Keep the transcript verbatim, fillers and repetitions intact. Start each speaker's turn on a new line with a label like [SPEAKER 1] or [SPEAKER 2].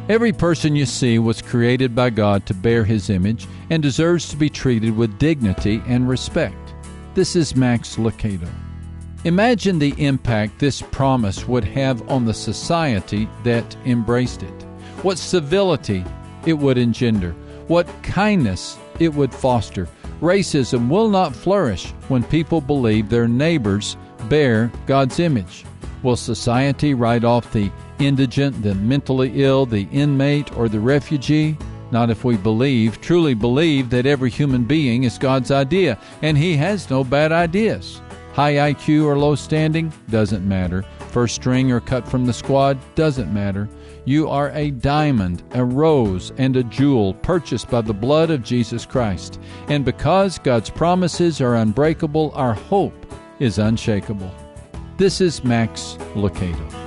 [SPEAKER 1] Every person you see was created by God to bear His image and deserves to be treated with dignity and respect. This is Max Lucado. Imagine the impact this promise would have on the society that embraced it. What civility it would engender. What kindness it would foster. Racism will not flourish when people believe their neighbors bear God's image. Will society write off the indigent, the mentally ill, the inmate, or the refugee? Not if we believe, truly believe, that every human being is God's idea, and He has no bad ideas. High I Q or low standing, doesn't matter. First string or cut from the squad, doesn't matter. You are a diamond, a rose, and a jewel purchased by the blood of Jesus Christ. And because God's promises are unbreakable, our hope is unshakable. This is Max Lucado.